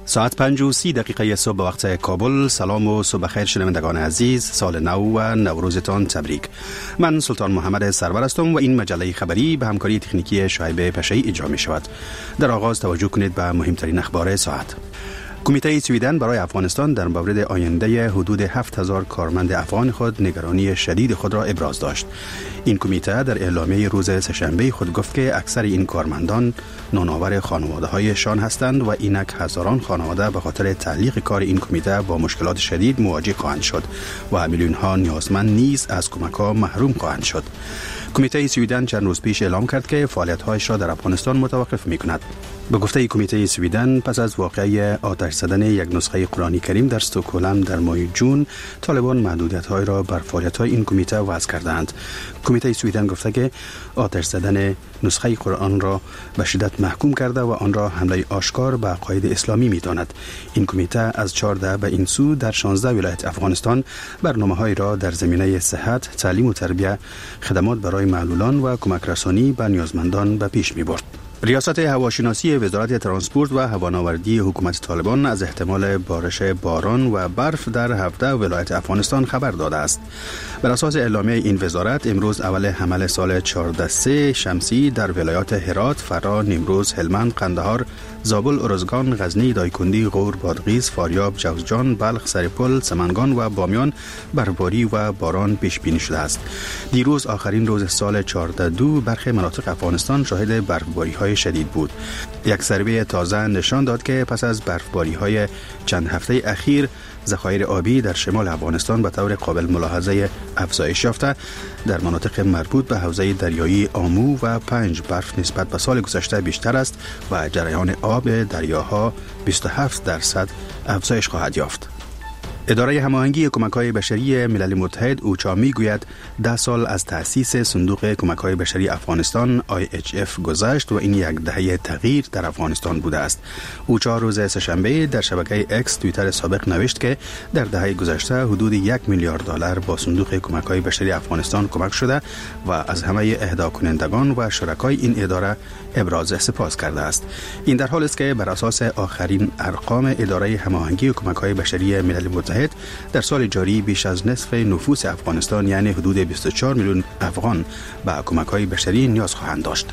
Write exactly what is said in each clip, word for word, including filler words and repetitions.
ساعت پنج و سی دقیقه صبح به وقت کابل. سلام و صبح خیر شنوندگان عزیز، سال نو و نوروزتان تبریک. من سلطان محمد سرور هستم و این مجله خبری به همکاری تکنیکی شعیب پشه‌ای اجرا می شود. در آغاز توجه کنید به مهمترین اخبار ساعت. کمیته سویدن برای افغانستان در مورد آینده حدود هفت هزار کارمند افغان خود نگرانی شدید خود را ابراز داشت. این کمیته در اعلامیه روز سه‌شنبه خود گفت که اکثر این کارمندان نانآور خانواده‌هایشان هستند و اینک هزاران خانواده به خاطر تعلیق کار این کمیته با مشکلات شدید مواجه خواهند شد و میلیون ها نیازمند نیز از کمک‌ها محروم خواهند شد. کمیته سویدن چند روز پیش اعلام کرد که فعالیت‌هایش را در افغانستان متوقف می‌کند. به گفته کمیته سویدن، پس از واقعه آتش زدن یک نسخه قرآن کریم در استکهلم در ماه جون، طالبان محدودیت‌های را بر فعالیت‌های این کمیته وضع کردند. کمیته سویدن گفته که آتش زدن نسخه قرآن را به شدت محکوم کرده و آن را حمله آشکار به عقاید اسلامی می‌داند. این کمیته از چهارده به این سو در شانزده ولایت افغانستان برنامه‌های را در زمینه صحت، تعلیم و تربیت، خدمات برای معلولان و کمک رسانی به نیازمندان به پیش می‌برد. ریاست هواشناسی وزارت ترانسپورت و هوانوردی حکومت طالبان از احتمال بارش باران و برف در هفده ولایت افغانستان خبر داده است. بر اساس اعلامیه این وزارت، امروز اول حمل سال چهارده سه شمسی در ولایات هرات، فرا، نیمروز، هلمند، قندهار، زابل، ارزگان، غزنی، دایکندی، غور، بادغیس، فاریاب، جوزجان، بلخ، سرپل، سمنگان و بامیان برفباری و باران پیش بینی شده است. دیروز آخرین روز سال چهارده دو برخی مناطق افغانستان شاهد برفباری‌های شدید بود. یک سروی تازه نشان داد که پس از برفباری‌های چند هفته اخیر، ذخایر آبی در شمال افغانستان به طور قابل ملاحظه افزایش یافته. در مناطق مربوط به حوزه دریایی آمو و پنج برف نسبت به سال گذشته بیشتر است و جریان آب دریاها بیست و هفت درصد افزایش خواهد یافت. اداره هماهنگی کمک‌های بشری ملل متحد اوچا میگوید ده سال از تأسیس صندوق کمک‌های بشری افغانستان آی اچ اف گذشت و این یک دهه تغییر در افغانستان بوده است. اوچا روز سه‌شنبه در شبکه اکس توییتر سابق نوشت که در دهه گذشته حدود یک میلیارد دلار با صندوق کمک‌های بشری افغانستان کمک شده و از همه اهدا کنندگان و شرکای این اداره ابراز سپاس کرده است. این در حالی است که بر اساس آخرین ارقام اداره هماهنگی کمک‌های بشری ملل متحد در سال جاری بیش از نصف نفوس افغانستان یعنی حدود بیست و چهار میلیون افغان به کمک‌های بشری نیاز خواهند داشت.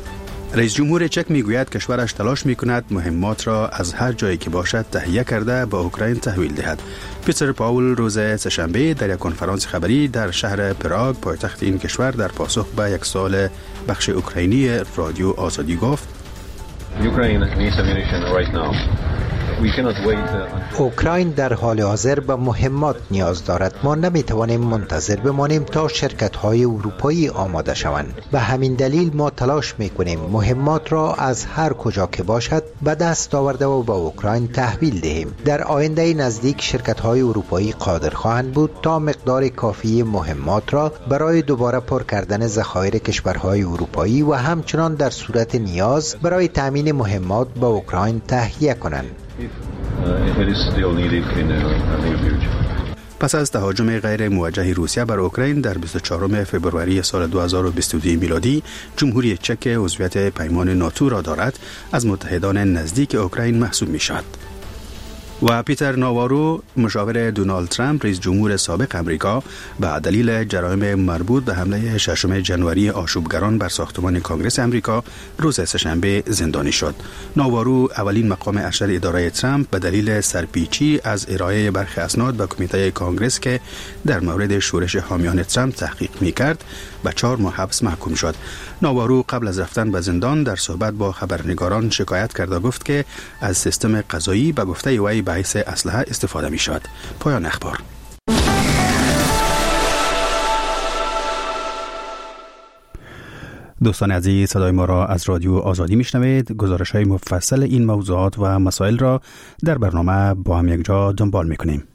رئیس جمهور چک میگوید کشورش تلاش میکند مهمات را از هر جایی که باشد تهیه کرده به اوکراین تحویل دهد. پیتر پاول روز سه‌شنبه در یک کنفرانس خبری در شهر پراگ پایتخت این کشور در پاسخ به یک سوال بخش اوکراینی رادیو آزادی گفت: اوکراین در حال حاضر به مهمات نیاز دارد. ما نمیتوانیم منتظر بمانیم تا شرکت‌های اروپایی آماده شوند. به همین دلیل ما تلاش میکنیم مهمات را از هر کجا که باشد به دست آورده و به اوکراین تحویل دهیم. در آینده نزدیک شرکت‌های اروپایی قادر خواهند بود تا مقدار کافی مهمات را برای دوباره پر کردن ذخایر کشورهای اروپایی و همچنان در صورت نیاز برای تامین مهمات به اوکراین تهیه کنند. پس از تهاجم غیر موجه روسیه بر اوکراین در بیست و چهارم فوریه سال دو هزار و بیست و دو میلادی، جمهوری چک عضویت پیمان ناتو را دارد، از متحدان نزدیک اوکراین محسوب می شود. و پیتر ناوارو، مشاور دونالد ترامپ رئیس جمهور سابق امریکا، به دلیل جرایم مربوط به حمله ششم ژانویه آشوبگران بر ساختمان کنگره امریکا روز سه‌شنبه زندانی شد. ناوارو اولین مقام ارشد اداره ترامپ به دلیل سرپیچی از ارائه برخی اسناد به کمیته کنگره که در مورد شورش حامیان ترامپ تحقیق می‌کرد به چهار ماه حبس محکوم شد. ناوارو قبل از رفتن به زندان در صحبت با خبرنگاران شکایت کرد و گفت که از سیستم قضایی به گفته وی به حیث اسلحه استفاده می شود. پایان اخبار. دوستان عزیز، صدای ما را از رادیو آزادی می شنوید. گزارش های مفصل این موضوعات و مسائل را در برنامه با هم یک جا دنبال می کنیم.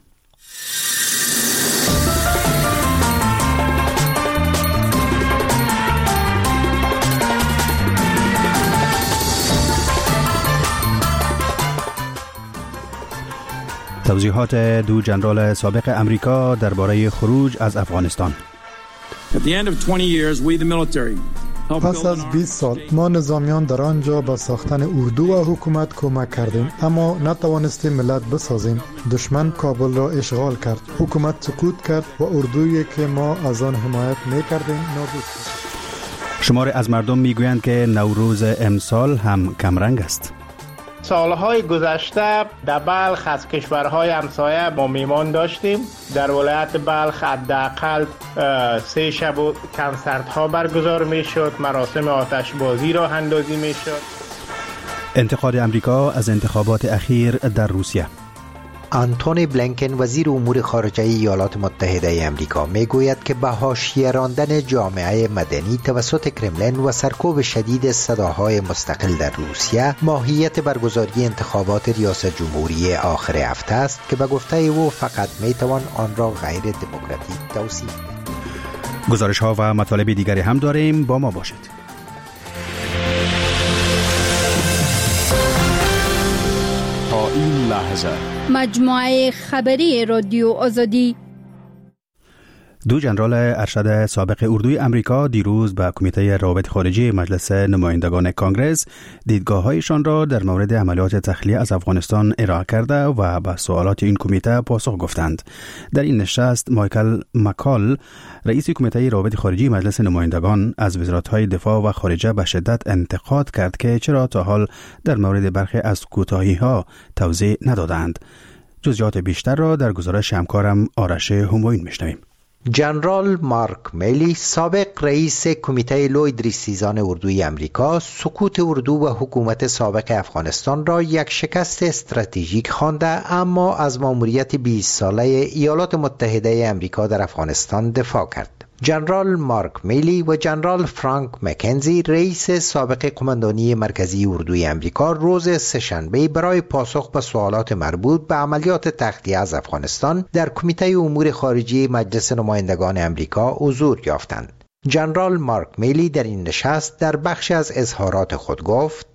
توضیحات دو جنرال سابق امریکا درباره خروج از افغانستان. At the end of twenty years, we the military پس از بیست سال ما نظامیان در آنجا به ساختن اردو و حکومت کمک کردیم، اما نتوانستیم ملت بسازیم. دشمن کابل را اشغال کرد، حکومت سقوط کرد و اردویی که ما از آن حمایت می‌کردیم نابود شد. شمار از مردم میگویند که نوروز امسال هم کمرنگ است. سالهای گذشته در بلخ از کشورهای همسایه ما میمان داشتیم. در ولایت بلخ حداقل سه شب کنسرت‌ها برگزار میشد، مراسم آتش بازی راه اندازی میشد. انتقاد امریکا از انتخابات اخیر در روسیه. آنتونی بلینکن وزیر امور خارجه ایالات متحده آمریکا میگوید که به حاشیه راندن جامعه مدنی توسط کرملین و سرکوب شدید صداهای مستقل در روسیه ماهیت برگزاری انتخابات ریاست جمهوری آخر هفته است که به گفته او فقط میتوان آن را غیر دموکراتیک توصیف کرد. گزارش ها و مطالب دیگری هم داریم، با ما باشید. تا این لحظه مجموعه خبری رادیو آزادی. دو ژنرال ارشد سابق اردوی امریکا دیروز به کمیته روابط خارجی مجلس نمایندگان کانگرس دیدگاه‌هایشان را در مورد عملیات تخلیه از افغانستان ارائه کرده و به سوالات این کمیته پاسخ گفتند. در این نشست مایکل مکال رئیس کمیته روابط خارجی مجلس نمایندگان از وزارت‌های دفاع و خارجه به شدت انتقاد کرد که چرا تا حال در مورد برخی از کوتاهی‌ها توضیح ندادند. جزئیات بیشتر را در گزارش همکارم آرش همایون میشنویم. جنرال مارک میلی سابق رئیس کمیته لوید ریسیزان اردوی امریکا سقوط اردو و حکومت سابق افغانستان را یک شکست استراتژیک خوانده، اما از مأموریت بیست ساله ایالات متحده امریکا در افغانستان دفاع کرد. جنرال مارک میلی و جنرال فرانک مکنزی رئیس سابق قماندانی مرکزی اردوی امریکا روز سه‌شنبه برای پاسخ به سوالات مربوط به عملیات تخلیه از افغانستان در کمیته امور خارجی مجلس نمایندگان امریکا حضور یافتند. جنرال مارک میلی در این نشست در بخش از اظهارات خود گفت: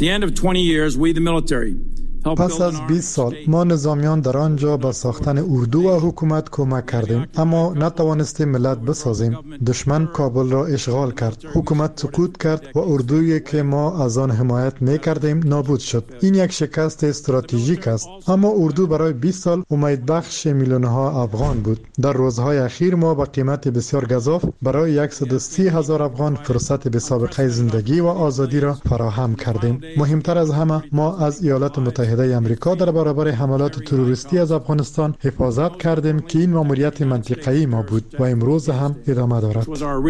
پس از بیست سال ما نظامیان در آنجا به ساختن اردو و حکومت کمک کردیم، اما نتوانستیم ملت بسازیم. دشمن کابل را اشغال کرد، حکومت سقوط کرد و اردویی که ما از آن حمایت می‌کردیم نابود شد. این یک شکست استراتژیک است، اما اردو برای بیست سال امید بخش میلیون‌ها افغان بود. در روزهای اخیر ما با قیمت بسیار گزاف برای صد و سی هزار افغان فرصت به سابقه زندگی و آزادی را فراهم کردیم. مهمتر از همه ما از ایالات متحده امریکا در برابر حملات تروریستی از افغانستان حفاظت کردیم که این مأموریت منطقه‌ای ما بود و امروز هم ادامه دارد.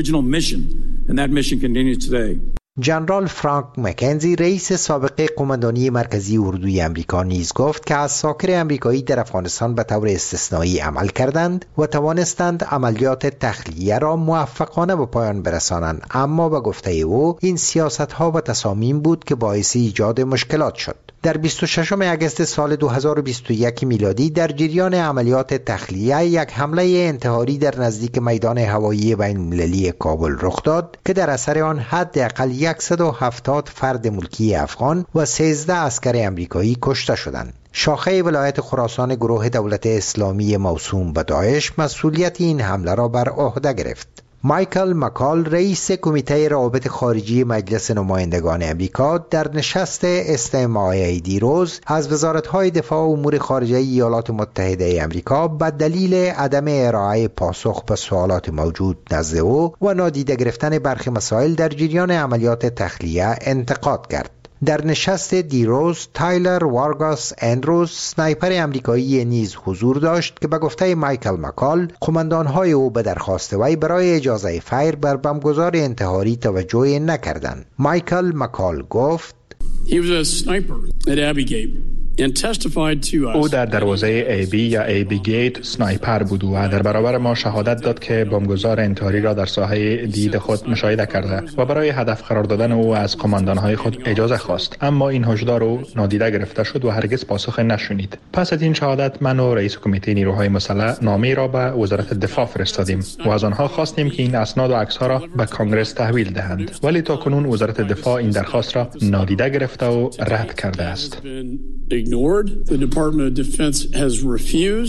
جنرال فرانک مکنزی رئیس سابق قماندانی مرکزی اردوی امریکا نیز گفت که عساکر امریکایی در افغانستان به طور استثنایی عمل کردند و توانستند عملیات تخلیه را موفقانه به پایان برسانند، اما به گفته او این سیاست‌ها و تصامیم بود که باعث ایجاد مشکلات شد. در بیست و ششم اگست سال دو هزار و بیست و یک میلادی در جریان عملیات تخلیه یک حمله انتحاری در نزدیک میدان هوایی بین‌المللی کابل رخ داد که در اثر آن حداقل صد و هفتاد فرد ملکی افغان و سیزده عسکر امریکایی کشته شدند. شاخه ولایت خراسان گروه دولت اسلامی موسوم به داعش مسئولیت این حمله را بر عهده گرفت. مایکل مکال رئیس کمیته روابط خارجی مجلس نمایندگان امریکا در نشست استماعی دیروز از وزارت‌های دفاع و امور خارجه ایالات متحده امریکا به دلیل عدم ارائه پاسخ به سوالات موجود نزد او و نادیده گرفتن برخی مسائل در جریان عملیات تخلیه انتقاد کرد. در نشست دیروز تایلر وارگاس اندروز سنایپر امریکایی نیز حضور داشت که به گفته مایکل مکال قماندان‌های او به درخواست وی برای اجازه فیر بر بمبگذار انتحاری توجه نکردند. مایکل مکال گفت: He was a sniper at Abbey Gate. او در دروازه ای بی یا ای بی گیت سنایپر بود و در برابر ما شهادت داد که بمبگذار انتحاری را در ساحه دید خود مشاهده کرده و برای هدف قرار دادن او از قماندانهای خود اجازه خواست، اما این هشدار او نادیده گرفته شد و هرگز پاسخ نشنید. پس از این شهادت من و رئیس کمیته نیروهای مسلح نامه‌ای را به وزارت دفاع فرستادیم و از آنها خواستیم که این اسناد و عکس‌ها را به کانگرس تحویل دهند، ولی تاکنون وزارت دفاع این درخواست را نادیده گرفته و رد کرده است. Ignored. The Department of Defense has refused.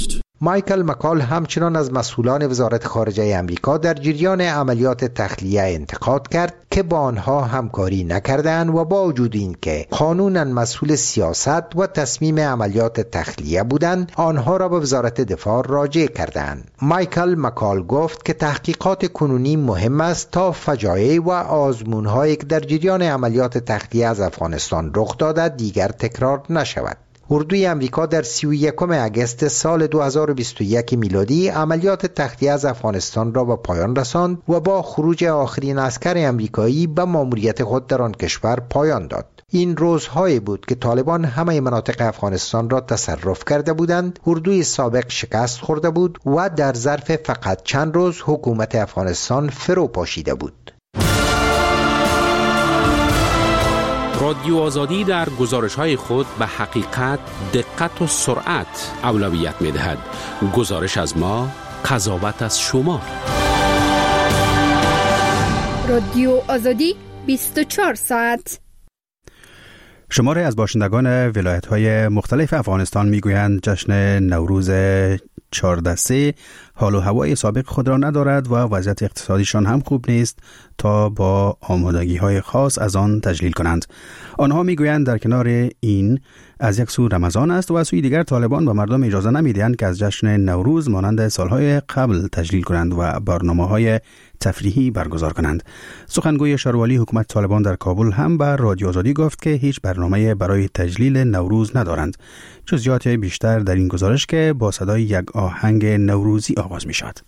مایکل مکال همچنان از مسئولان وزارت خارجه امریکا در جریان عملیات تخلیه انتقاد کرد که با آنها همکاری نکردند و با وجود اینکه قانونا مسئول سیاست و تصمیم عملیات تخلیه بودند، آنها را به وزارت دفاع راجع کردند. مایکل مکال گفت که تحقیقات کنونی مهم است تا فجایع و آزمون‌هایی که در جریان عملیات تخلیه از افغانستان رخ داده دیگر تکرار نشود. اردوی امریکا در سی و یکم اگست سال دو هزار و بیست و یک میلادی عملیات تخلیه از افغانستان را به پایان رساند و با خروج آخرین عسکر امریکایی به مأموریت خود در آن کشور پایان داد. این روزهایی بود که طالبان همه مناطق افغانستان را تصرف کرده بودند، اردوی سابق شکست خورده بود و در ظرف فقط چند روز حکومت افغانستان فرو پاشیده بود. رادیو آزادی در گزارش‌های خود به حقیقت، دقت و سرعت اولویت می‌دهد. گزارش از ما، قضاوت از شما. رادیو آزادی بیست و چهار ساعت. شماری از باشندگان ولایت‌های مختلف افغانستان می‌گویند جشن نوروز چهارده سه حال و هوای سابق خود را ندارد و وضعیت اقتصادیشان هم خوب نیست تا با آمادگی‌های خاص از آن تجلیل کنند. آنها می‌گویند در کنار این از یک سو رمضان است و از سوی دیگر طالبان به مردم اجازه نمی‌دهند که از جشن نوروز مانند سالهای قبل تجلیل کنند و برنامه‌های تفریحی برگزار کنند. سخنگوی شاروالی حکومت طالبان در کابل هم به رادیو آزادی گفت که هیچ برنامه برای تجلیل نوروز ندارند. جزئیات بیشتر در این گزارش که با صدای یک آهنگ نوروزی آغاز می شود.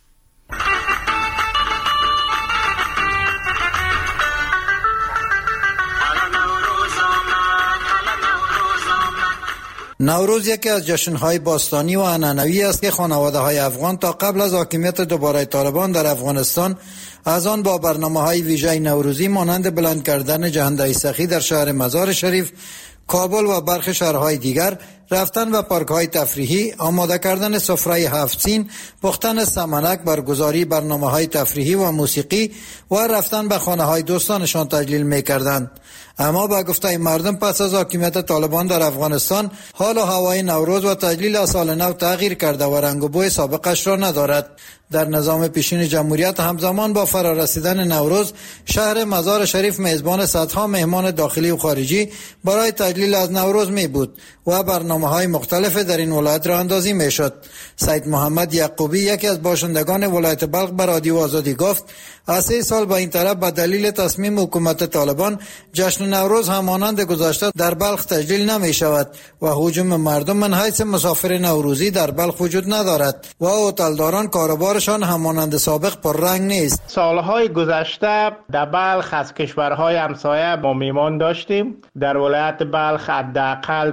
نوروز یکی از جشن‌های باستانی و عنعنوی است که خانواده‌های افغان تا قبل از حاکمیت دوباره طالبان در افغانستان از آن با برنامه‌های ویژه نوروزی مانند بلند کردن جهنده سخی در شهر مزار شریف، کابل و برخی شهرهای دیگر، رفتن و پارک‌های تفریحی، آماده کردن سفره هفت سین، پختن سمنک، برگزاری برنامه‌های تفریحی و موسیقی و رفتن به خانه‌های دوستانشان تجلیل می‌کردند. اما با گفته مردم پس از حاکمیت طالبان در افغانستان حال و هوای نوروز و تجلیل سال نو تغییر کرده و رنگ و بوی سابقش را ندارد. در نظام پیشین جمهوریت همزمان با فرارسیدن نوروز شهر مزار شریف میزبان صدها مهمان داخلی و خارجی برای تجلیل از نوروز می بود و برنامه‌های مختلف در این ولایت را اندازی می شد. سید محمد یعقوبی یکی از باشندگان ولایت بلخ به رادیو آزادی گفت از سه سال به این طرف به دلیل تصمیم حکومت طالبان جشن نوروز همانند گذشته در بلخ تجلیل نمی شود و هجوم مردم من حیث مسافر نوروزی در بلخ وجود ندارد و هتلداران کاروبارشان همانند سابق پر رنگ نیست. سالهای گذشته در بلخ از کشورهای همسایه ما میمان داشتیم. در ولایت بلخ حداقل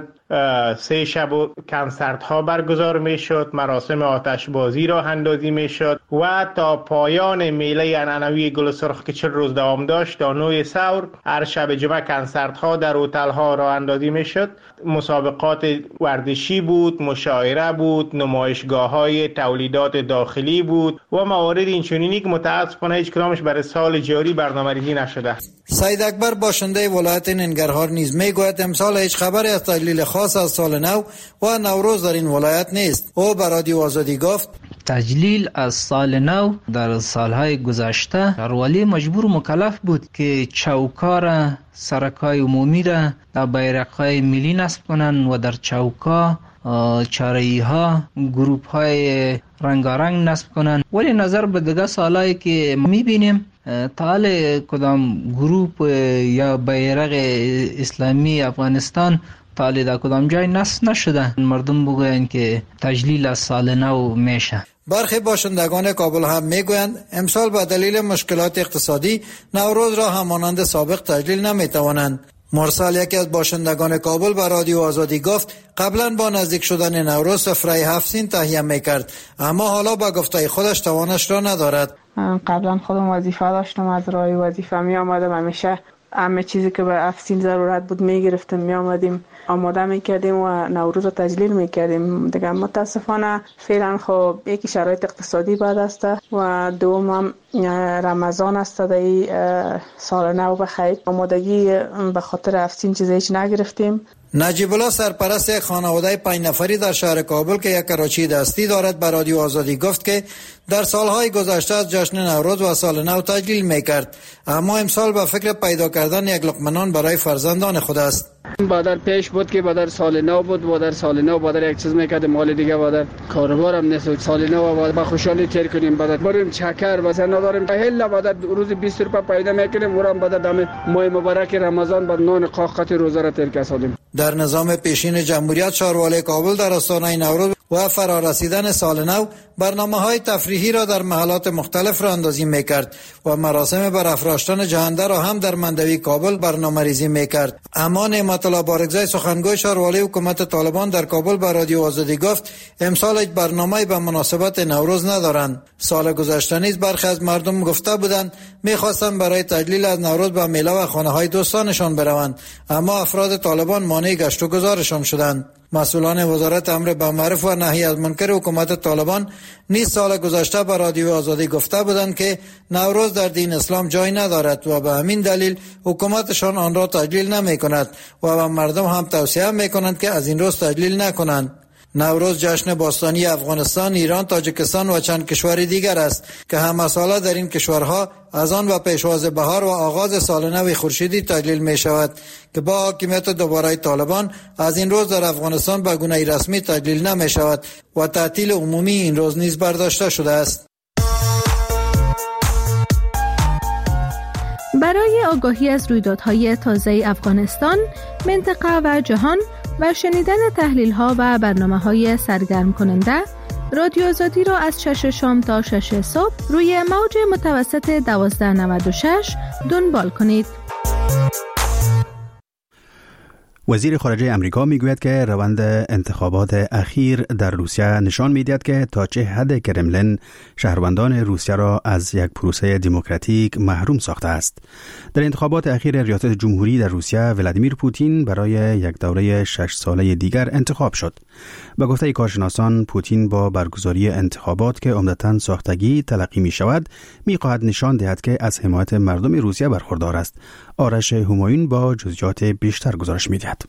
سه شب و کنسرت ها برگزار می شد، مراسم آتش بازی را اندازی می شد و تا پایان میله عنعنوی گل سرخ که چل روز دوام داشت تا نوی سور هر شب جمعه کنسرت ها در هتل ها را اندازی می شد. مسابقات ورزشی بود، مشاعره بود، نمایشگاه های تولیدات داخلی بود و موارد اینچنینی که متاسفانه هیچ کدامش برای سال جاری برنامه‌ریزی نشده. سید اکبر باشنده ولایت ننگرهار نیز میگوید امسال هیچ خبری از تجلیل خاص از سال نو و نوروز در این ولایت نیست. او به رادیو آزادی گفت تجلیل از سال نو در سالهای گذشته شاروالی مجبور و مکلف بود که چوکا سرکای عمومی را در بیرق‌های ملی نصب کنند و در چوکا چاره‌ای ها گروپ های رنگارنگ نصب کنند. ولی نظر به دیگه سالهایی که میبینیم تاله کدام گروپ یا بیرق اسلامی افغانستان تاله در کدام جای نصب نشده. مردم بگویند که تجلیل از سال نو میشه. برخی باشندگان کابل هم میگویند امسال به دلیل مشکلات اقتصادی نوروز را همانند سابق تجلیل نمیتوانند. مرسل یکی از باشندگان کابل به رادیو آزادی گفت قبلا با نزدیک شدن نوروز سفره هفت سین تهیه میکرد اما حالا با گفته خودش توانش را ندارد. قبلا خودم وظیفه داشتم، از راه وظیفه می آمدم، همیشه همه چیزی که به هفت سین ضرورت بود می گرفتیم، می آمدیم آماده می کردیم و نوروز رو تجلیل می کردیم. دیگه متاسفانه فعلا خب یکی شرایط اقتصادی بد است و دوم هم رمضان است. در سال نو بخیر آمادگی به خاطر هفت سین چیزی هیچ نگرفتیم. نجیب الله سرپرست یک خانواده پنج نفری در شهر کابل که یک کراچی دستی دارد به رادیو آزادی گفت که در سالهای گذشته از جشن نوروز و سال نو تجلیل میکرد، اما امسال به فکر پیدا کردن یک لقمه نان برای فرزندان خود است. بادر پیش بود که بادر سال نو بود، بادر سال نو بادر یک چیز میکرد، مال دیگه بادر کاروبارم نیست. سال نو بادر با خوشحالی تیر کنیم، بادر بریم چکر مثلا نداریم، هلا بادر روز بیست روپیه پیدا میکنیم، ورام بادر دم ماه مبارک رمضان بعد نان قاقت روزه را تیر کسادیم. در نظام پیشین جمهوریت شهروالی کابل در آستانه نوروز و فرارسیدن سال نو برنامه‌های تفریحی را در محلات مختلف راه‌اندازی می‌کرد و مراسم برافراشتن جهنده را هم در مندوی کابل برنامه‌ریزی می‌کرد. اما نعمت الله بارگزای سخنگوی شهروالی حکومت طالبان در کابل به رادیو آزادی گفت امسال هیچ برنامه‌ای به مناسبت نوروز ندارند. سال گذشته نیز برخی از مردم گفته بودند می‌خواستند برای تجلیل از نوروز به میله و خانه‌های دوستانشان بروند، اما افراد طالبان مانع گشت و گذارشان شدند. مسئولان وزارت امر بالمعروف و نهی از منکر حکومت طالبان نیز سال گذشته به رادیو آزادی گفته بودند که نوروز در دین اسلام جای ندارد و به همین دلیل حکومتشان آن را تجلیل نمی کند و به مردم هم توصیه می کنند که از این روز تجلیل نکنند. نوروز جشن باستانی افغانستان، ایران، تاجیکستان و چند کشور دیگر است که همه ساله در این کشورها از آن و پیشواز بهار و آغاز سال نو خورشیدی تجلیل می شود که با حاکمیت دوباره طالبان از این روز در افغانستان به گونه رسمی تجلیل نمی شود و تعطیل عمومی این روز نیز برداشته شده است. برای آگاهی از رویدادهای تازه افغانستان، منطقه و جهان و شنیدن تحلیل‌ها و برنامه‌های سرگرم کننده، رادیو آزادی را از شش شام تا شش صبح روی موج متوسط دوازده نود و شش دنبال کنید. وزیر خارجه امریکا میگوید که روند انتخابات اخیر در روسیه نشان میدهد که تا چه حد کرملین شهروندان روسیه را از یک پروسه دموکراتیک محروم ساخته است. در انتخابات اخیر ریاست جمهوری در روسیه، ولادیمیر پوتین برای یک دوره شش ساله دیگر انتخاب شد. به گفته کارشناسان، پوتین با برگزاری انتخابات که عمدتاً ساختگی تلقی می شود، می خواهد نشان دهد که از حمایت مردم روسیه برخوردار است. آرش همایون با جزئیات بیشتر گزارش می دهد.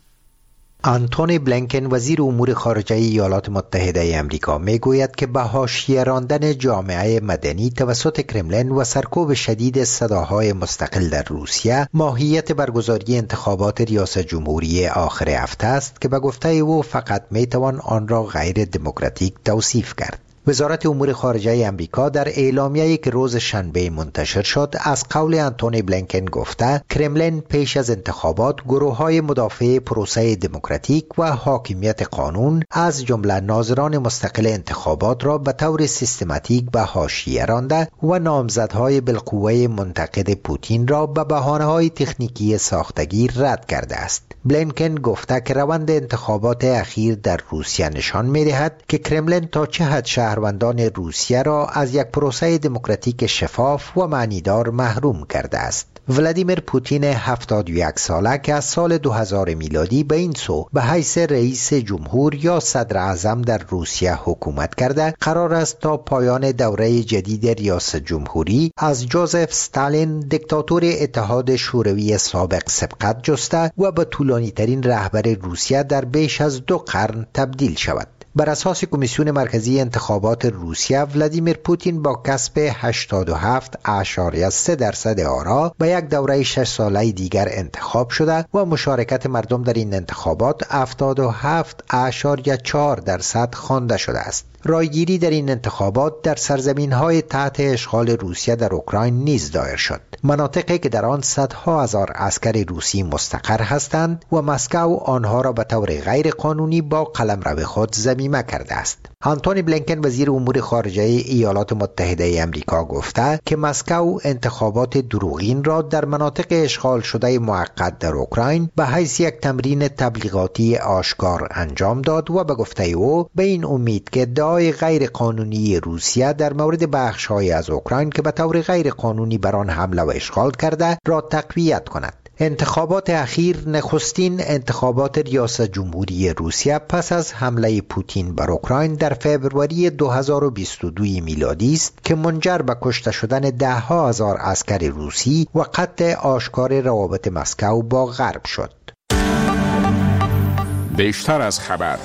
آنتونی بلینکن وزیر امور خارجه ایالات متحده آمریکا میگوید که به حاشیه راندن جامعه مدنی توسط کرملین و سرکوب شدید صداهای مستقل در روسیه ماهیت برگزاری انتخابات ریاست جمهوری آخر هفته است که به گفته او فقط میتوان آن را غیر دموکراتیک توصیف کرد. وزارت امور خارجه امریکا در اعلامیه‌ای که روز شنبه منتشر شد از قول آنتونی بلینکن گفته کرملین پیش از انتخابات گروه‌های مدافع پروسه دموکراتیک و حاکمیت قانون از جمله ناظران مستقل انتخابات را به طور سیستماتیک به حاشیه رانده و نامزدهای بالقوه منتقد پوتین را به بهانه‌های تکنیکی ساختگی رد کرده است. بلینکن گفته که روند انتخابات اخیر در روسیه نشان می‌دهد که کرملین تا چه حد شهروندان روسیه را از یک پروسه دموکراتیک شفاف و معنیدار محروم کرده است. ولادیمیر پوتین هفتاد و یک ساله که از سال دو هزار میلادی به این سو به حیث رئیس جمهور یا صدر اعظم در روسیه حکومت کرده، قرار است تا پایان دوره جدید ریاست جمهوری از جوزف استالین دیکتاتور اتحاد شوروی سابق سبقت جسته و به طولانی ترین رهبر روسیه در بیش از دو قرن تبدیل شود. بر اساس کمیسیون مرکزی انتخابات روسیه، ولادیمیر پوتین با کسب هشتاد و هفت اشاریه سه درصد آرا به یک دوره شش ساله دیگر انتخاب شده و مشارکت مردم در این انتخابات هفتاد و هفت اشاریه چهار درصد خوانده شده است. رایگیری در این انتخابات در سرزمین‌های تحت اشغال روسیه در اوکراین نیز دایر شد، مناطقی که در آن صدها هزار عسکر روسی مستقر هستند و مسکو آنها را به طور غیر قانونی با قلمرو خود ضمیمه کرده است. آنتونی بلینکن وزیر امور خارجه ایالات متحده آمریکا گفته که مسکو انتخابات دروغین را در مناطق اشغال شده موقت در اوکراین به حیث یک تمرین تبلیغاتی آشکار انجام داد و به گفته او به این امید که ادعای غیر قانونی روسیه در مورد بخش‌های از اوکراین که به طور غیر قانونی بر آن حمله و اشغال کرده را تقویت کند. انتخابات اخیر نخستین انتخابات ریاست جمهوری روسیه پس از حمله پوتین بر اوکراین در فوریه دو هزار و بیست و دو میلادی است که منجر به کشته شدن ده ها هزار عسکر روسی و قطع آشکار روابط مسکو با غرب شد. بیشتر از خبر.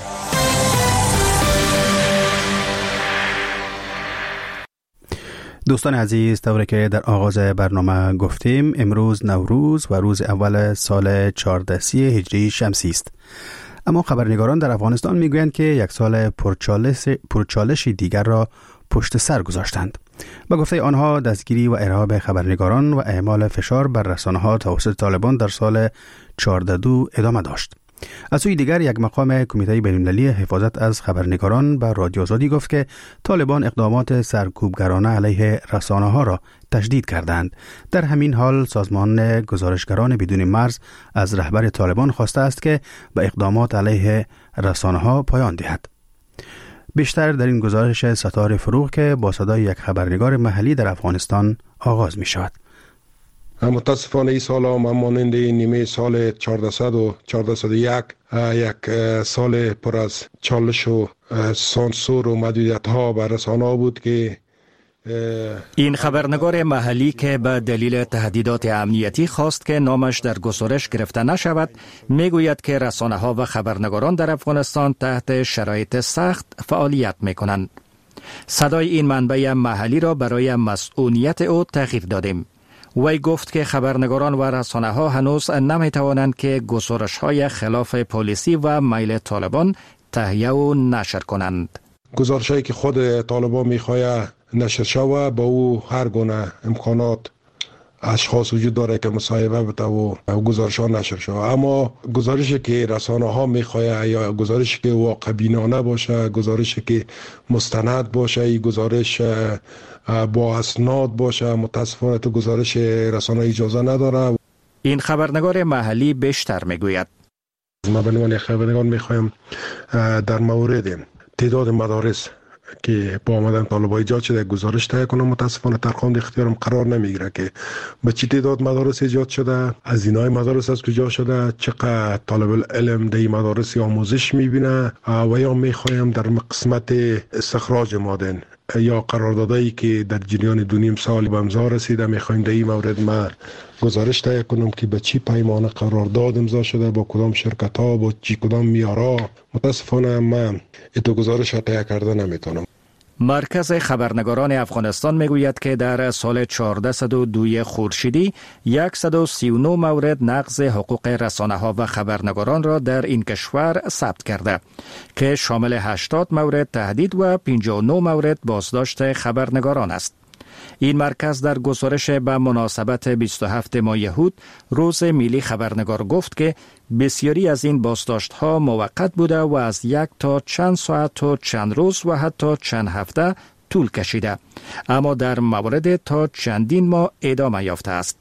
دوستان عزیز، طوری که در آغاز برنامه گفتیم، امروز نوروز و روز اول سال چهارده‌سی هجری شمسی است. اما خبرنگاران در افغانستان میگویند که یک سال پرچالش پرچالشی دیگر را پشت سر گذاشتند. با گفته آنها، دستگیری و ارهاب خبرنگاران و اعمال فشار بر رسانه‌ها توسط طالبان در سال چهارده‌سی و دو ادامه داشت. از سوی دیگر، یک مقام کمیته بین‌المللی حفاظت از خبرنگاران به رادیو آزادی گفت که طالبان اقدامات سرکوبگرانه علیه رسانه‌ها را تشدید کردند. در همین حال، سازمان گزارشگران بدون مرز از رهبر طالبان خواسته است که به اقدامات علیه رسانه‌ها پایان دهد. بیشتر در این گزارش ستار فروغ که با صدای یک خبرنگار محلی در افغانستان آغاز می شود. متاسفانه این سال هم مانند نیمه سال چهارده‌صد و چهارده‌صد و یک یک سال پر از چالش و سانسور و محدودیت ها بر رسانه ها بود که این خبرنگار محلی که به دلیل تهدیدات امنیتی خواست که نامش در گزارش گرفته نشود، میگوید که رسانه ها و خبرنگاران در افغانستان تحت شرایط سخت فعالیت میکنند. صدای این منبع محلی را برای مسئولیت او تغییر دادیم. وی گفت که خبرنگاران و رسانه ها هنوز نمی توانند که گزارش های خلاف پلیسی و میل طالبان تهیه و نشر کنند. گزارش هایی که خود طالبان میخواه نشر شوه، با او هر گونه امکانات اشخاص وجود داره که مصاحبه بده و گزارش ها نشر شوه. اما گزارشی که رسانه ها میخواه یا گزارشی که واقع بینانه باشه، گزارشی که مستند باشه، این گزارش با اسناد باشه، متاسفانه تو گزارش رسانه اجازه نداره. این خبرنگار محلی بیشتر میگوید: ما به عنوان خبرنگار میخوایم در مورد تعداد مدارس که با آمدن طالبان ایجاد شده گزارش تهیه کنم. متاسفانه در خواند اختیارم قرار نمیگیره که به چه تعداد مدارس ایجاد شده، از اینای مدارس از کجا شده، چقدر طالب العلم در این مدارس آموزش میبینه و یا میخوایم در قسمت استخراج مادن یا قراردادایی که در جریان دو نیم سال به امضا رسیده، میخوایم در این مورد ما گزارش تهیه کنم که به چی پیمانه قرارداد امضا شده، با کدام شرکت ها، با چی کدام میارا. متاسفانه من ایتو گزارش تهیه کرده نمیتونم. مرکز خبرنگاران افغانستان میگوید که در سال چهارده‌صد و دو خورشیدی صد و سی و نه مورد نقض حقوق رسانه ها و خبرنگاران را در این کشور ثبت کرده که شامل هشتاد مورد تهدید و پنجاه و نه مورد بازداشت خبرنگاران است. این مرکز در گزارش به مناسبت بیست و هفتم ماه یهود روز ملی خبرنگار گفت که بسیاری از این بازداشت‌ها موقت بوده و از یک تا چند ساعت و چند روز و حتی چند هفته طول کشیده، اما در موارد تا چندین ماه ادامه یافته است.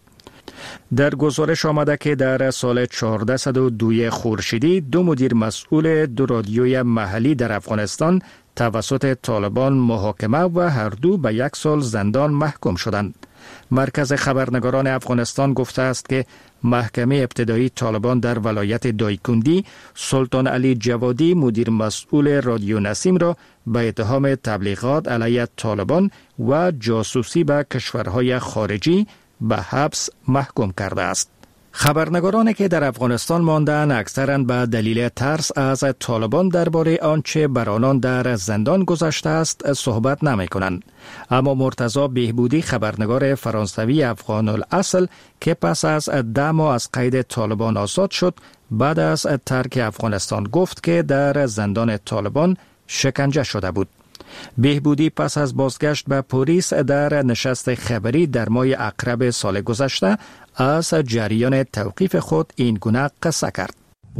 در گزارش آمده که در سال چهارده‌صد و دو خورشیدی دو مدیر مسئول دو رادیوی محلی در افغانستان توسط طالبان محاکمه و هر دو به یک سال زندان محکوم شدند. مرکز خبرنگاران افغانستان گفته است که محکمه ابتدایی طالبان در ولایت دایکندی سلطان علی جوادی مدیر مسئول رادیو نسیم را به اتهام تبلیغات علیه طالبان و جاسوسی به کشورهای خارجی به حبس محکوم کرده است. خبرنگارانی که در افغانستان ماندند اکثراً به دلیل ترس از طالبان درباره آنچه بر آنان در زندان گذشته است صحبت نمی کنند. اما مرتضی بهبودی، خبرنگار فرانسوی افغان الاصل که پس از ده ماه از قید طالبان آزاد شد، بعد از ترک افغانستان گفت که در زندان طالبان شکنجه شده بود. بهبودی پس از بازگشت به پاریس در نشست خبری در ماه اکتبر سال گذشته از جریان توقیف خود این گونه قصه کرد.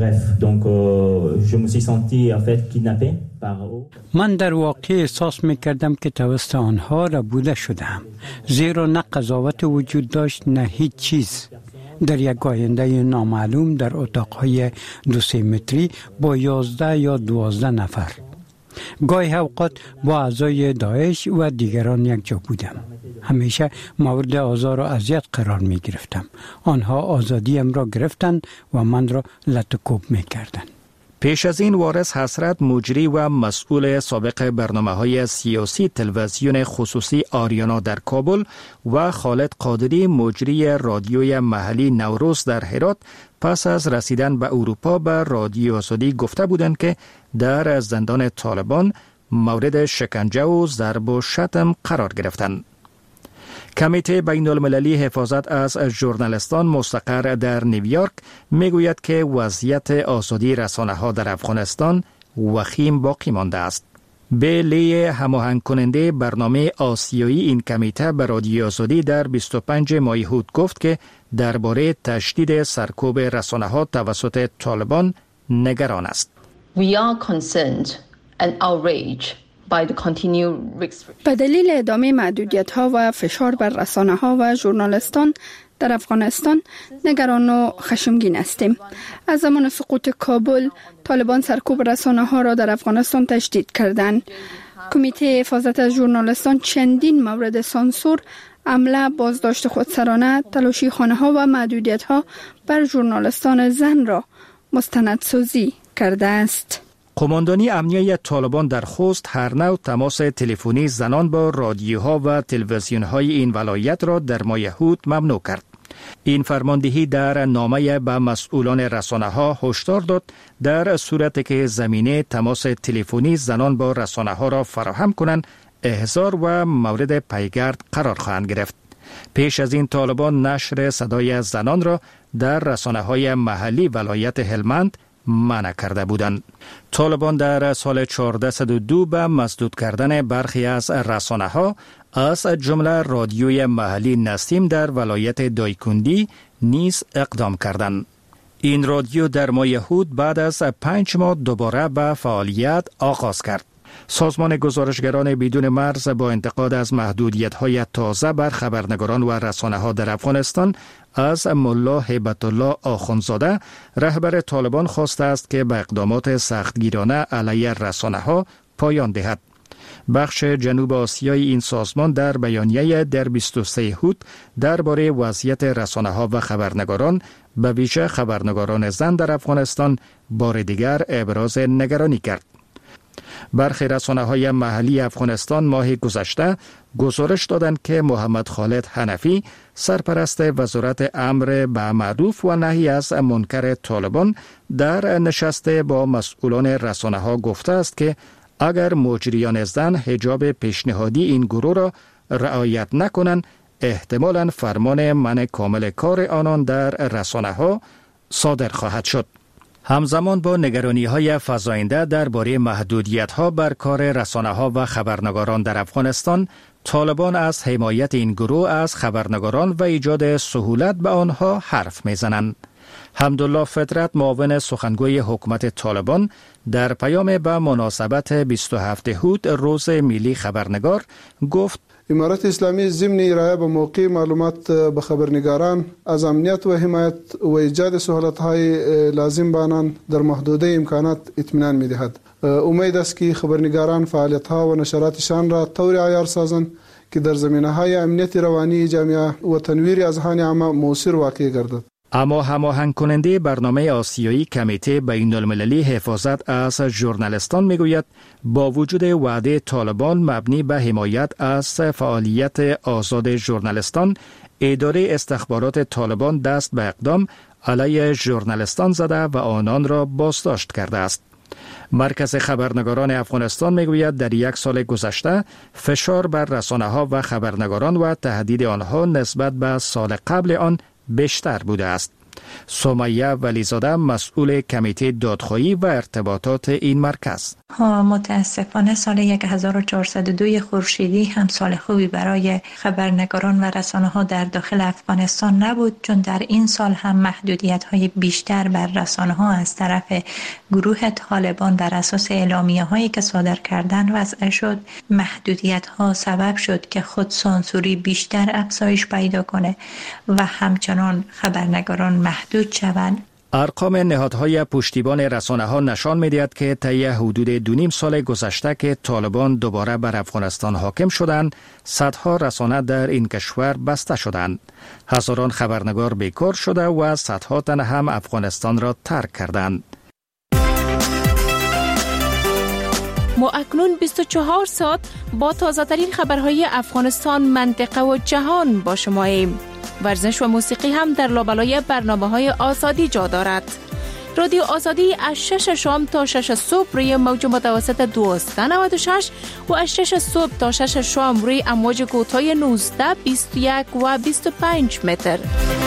من در واقع احساس میکردم که توسط آنها ربوده شدم، زیرا نه قضاوت وجود داشت نه هیچ چیز. در یک آینده نامعلوم در اتاقهای دو سه متری با یازده یا دوازده نفر. گاهی اوقات با اعضای داعش و دیگران یک جا بودم. همیشه مورد آزار و اذیت قرار می گرفتم. آنها آزادیم را گرفتند و من را لط و کوب می کردند. پیش از این وارث حسرت مجری و مسئول سابق برنامه‌های سیاسی تلویزیون خصوصی آریانا در کابل و خالد قادری مجری رادیوی محلی نوروز در هرات پس از رسیدن به اروپا به رادیو آزادی گفته بودند که در زندان طالبان مورد شکنجه و ضرب و شتم قرار گرفتند. کمیته بین المللی حفاظت از ژورنالیستان مستقر در نیویورک میگوید که وضعیت آزادی رسانه‌ها در افغانستان وخیم باقی مانده است. به لی هماهنگ کننده برنامه آسیایی این کمیته به رادیو آزادی در بیست و پنجم ماه هود گفت که درباره تشدید سرکوب رسانه‌ها توسط طالبان نگران است. We are concerned and outraged به دلیل ادامه محدودیت‌ها و فشار بر رسانه‌ها و ژورنالیستان در افغانستان نگران و خشمگین هستیم. از زمان سقوط کابل، طالبان سرکوب رسانه‌ها را در افغانستان تشدید کردند. کمیته حفاظت از ژورنالیستان چندین مورد سانسور، حمله، بازداشت خودسرانه، تلاشی خانه‌ها و محدودیت‌ها بر ژورنالیستان زن را مستندسازی کرده است. قماندانی امنیه طالبان در خوست هر نوع تماس تلفنی زنان با رادیوها و تلویزیون‌های این ولایت را در ماه هود ممنوع کرد. این فرماندهی در نامه به مسئولان رسانه‌ها هشدار داد در صورتی که زمینه تماس تلفنی زنان با رسانه‌ها را فراهم کنند، احضار و مورد پیگرد قرار خواهند گرفت. پیش از این طالبان نشر صدای زنان را در رسانه‌های محلی ولایت هلمند منع کرده بودند. طالبان در سال چهارصد و دو به مسدود کردن برخی از رسانه‌ها از جمله رادیوی محلی نسیم در ولایت دایکندی نیز اقدام کردند. این رادیو در ماه هود بعد از پنج ماه دوباره به فعالیت آغاز کرد. سازمان گزارشگران بدون مرز با انتقاد از محدودیت‌های تازه بر خبرنگاران و رسانه‌ها در افغانستان از ملا هیبت الله آخوندزاده رهبر طالبان خواسته است که به اقدامات سختگیرانه علیه رسانه‌ها پایان دهد. بخش جنوب آسیای این سازمان در بیانیه در بیست و سوم هود درباره وضعیت رسانه‌ها و خبرنگاران به ویژه خبرنگاران زن در افغانستان بار دیگر ابراز نگرانی کرد. برخی رسانه‌های محلی افغانستان ماه گذشته گزارش دادند که محمد خالد حنفی سرپرست وزارت امر به معروف و نهی از منکر طالبان در نشست با مسئولان رسانه‌ها گفته است که اگر مجریان زن حجاب پیشنهادی این گروه را رعایت نکنند، احتمالاً فرمان منع کامل کار آنان در رسانه‌ها صادر خواهد شد. همزمان با نگرانی‌های فزاینده درباره محدودیت‌ها بر کار رسانه‌ها و خبرنگاران در افغانستان، طالبان از حمایت این گروه از خبرنگاران و ایجاد سهولت به آنها حرف می‌زنند. حمدالله فطرت معاون سخنگوی حکومت طالبان در پیام به مناسبت بیست و هفتم هود روز ملی خبرنگار گفت امارت اسلامی ضمن ارائه به موقع معلومات به خبرنگاران از امنیت و حمایت و ایجاد سهولت‌های لازم به آنان در محدوده امکانات اطمینان می‌دهد. امید است که خبرنگاران فعالیت‌ها و نشراتشان را طور عیار سازند که در زمینه‌های امنیت روانی جامعه و تنویر اذهان عامه مؤثر واقع گردد. اما هماهنگ کننده برنامه آسیایی کمیته بین المللی حفاظت از ژورنالیستان میگوید با وجود وعده طالبان مبنی به حمایت از فعالیت آزاد ژورنالیستان، اداره استخبارات طالبان دست به اقدام علیه ژورنالیستان زده و آنان را بازداشت کرده است. مرکز خبرنگاران افغانستان میگوید در یک سال گذشته فشار بر رسانه‌ها و خبرنگاران و تهدید آنها نسبت به سال قبل آن بیشتر بوده است. سمیه ولیزاده مسئول کمیته دادخواهی و ارتباطات این مرکز: متاسفانه سال هزار و چهارصد و دو خورشیدی هم سال خوبی برای خبرنگاران و رسانه ها در داخل افغانستان نبود، چون در این سال هم محدودیت های بیشتر بر رسانه ها از طرف گروه طالبان بر اساس اعلامیه هایی که صادر کردن وضع شد. محدودیت ها سبب شد که خود سانسوری بیشتر افزایش پیدا کنه و همچنان خبرنگاران محدود شوند. ارقام نهادهای پشتیبان رسانه‌ها نشان می‌دهد که طی حدود دو نیم سال گذشته که طالبان دوباره بر افغانستان حاکم شدند، صدها رسانه در این کشور بسته شدند. هزاران خبرنگار بیکار شده و صدها تن هم افغانستان را ترک کردند. ما اکنون بیست و چهار ساعت با تازه ترین خبرهای افغانستان، منطقه و جهان با شماییم. ورزش و موسیقی هم در لابلای برنامه‌های آزادی جا دارد. رادیو آزادی از شش شام تا شش صبح روی موج متوسط دویست و نود و شش و از شش صبح تا شش شام روی امواج کوتاه نوزده، بیست و یک و بیست و پنج متر.